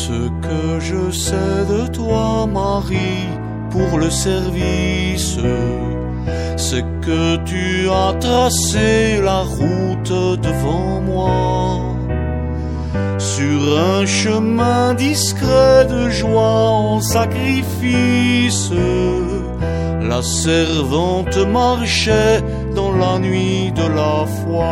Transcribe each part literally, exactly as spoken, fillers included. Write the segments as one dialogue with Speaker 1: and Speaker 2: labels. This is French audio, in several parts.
Speaker 1: Ce que je sais de toi, Marie, pour le service, c'est que tu as tracé la route devant moi, sur un chemin discret de joie en sacrifice. La servante marchait dans la nuit de la foi,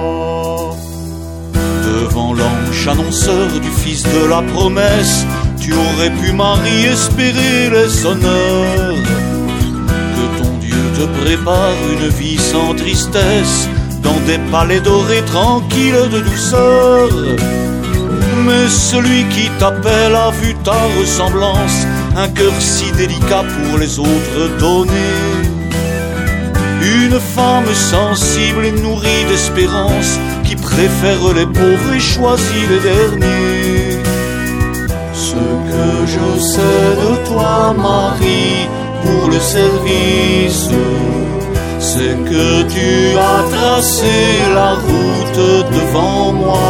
Speaker 1: devant l'ange annonceur du fils de la promesse. Tu aurais pu, Marie, espérer les honneurs, que ton Dieu te prépare une vie sans tristesse, dans des palais dorés tranquilles de douceur. Mais celui qui t'appelle a vu ta ressemblance, un cœur si délicat pour les autres donner. Une femme sensible et nourrie d'espérance, qui préfère les pauvres et choisit les derniers. Ce que je sais de toi, Marie, pour le service, c'est que tu as tracé la route devant moi,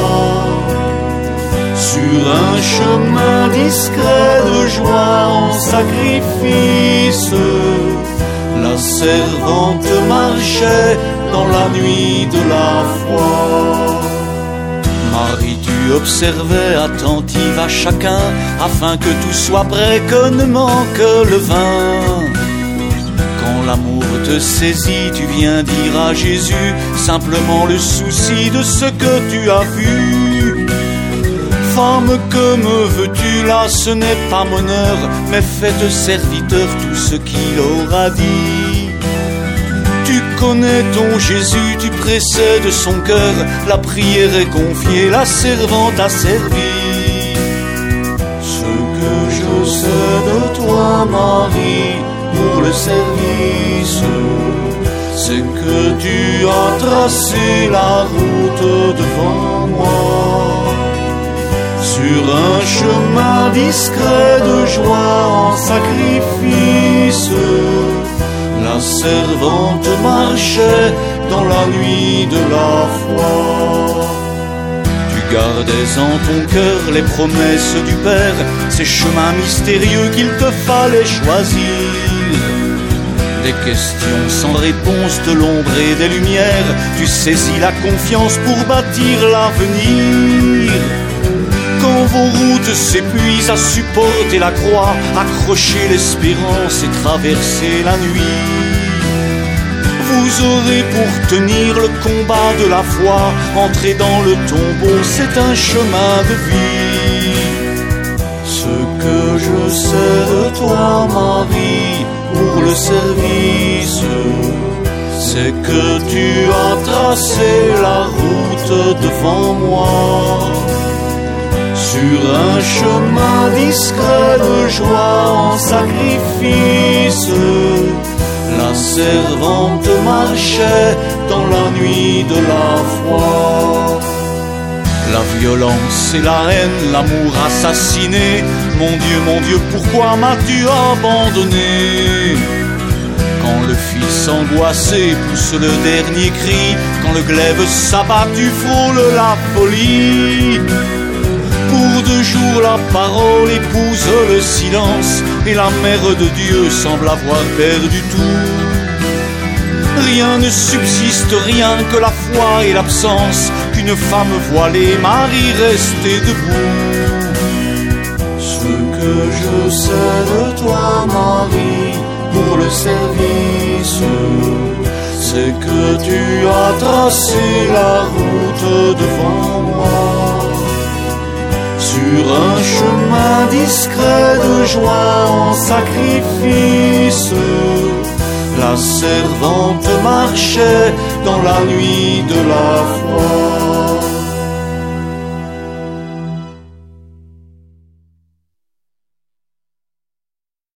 Speaker 1: sur un chemin discret de joie en sacrifice. La servante marchait dans la nuit de la foi. Marie, tu observais attentive à chacun, afin que tout soit prêt, que ne manque le vin. Quand l'amour te saisit, tu viens dire à Jésus simplement le souci de ce que tu as vu. Femme, que me veux-tu là? Ce n'est pas mon heure, mais faites serviteur tout ce qu'il aura dit. Tu connais ton Jésus, tu précèdes son cœur, la prière est confiée, la servante a servi. Ce que je sais de toi, Marie, pour le service, c'est que tu as tracé la route devant moi, sur un chemin discret de joie en sacrifice. La servante marchait dans la nuit de la foi. Tu gardais en ton cœur les promesses du Père, ces chemins mystérieux qu'il te fallait choisir. Des questions sans réponse, de l'ombre et des lumières, tu saisis la confiance pour bâtir l'avenir. Quand vos routes s'épuisent à supporter la croix, accrocher l'espérance et traverser la nuit, vous aurez pour tenir le combat de la foi. Entrer dans le tombeau, c'est un chemin de vie. Ce que je sais de toi, Marie, pour le service, c'est que tu as tracé la route devant moi, sur un chemin discret de joie en sacrifice. La servante marchait dans la nuit de la foi. La violence et la haine, l'amour assassiné, mon Dieu, mon Dieu, pourquoi m'as-tu abandonné? Quand le fils angoissé pousse le dernier cri, quand le glaive s'abattu frôle la folie, pour deux jours la parole épouse le silence, et la mère de Dieu semble avoir perdu tout. Rien ne subsiste, rien que la foi et l'absence, qu'une femme voilée, Marie restée debout. Ce que je sais de toi, Marie, pour le service, c'est que tu as tracé la route devant moi, sur un chemin discret de joie en sacrifice. La servante marchait dans la nuit de la foi.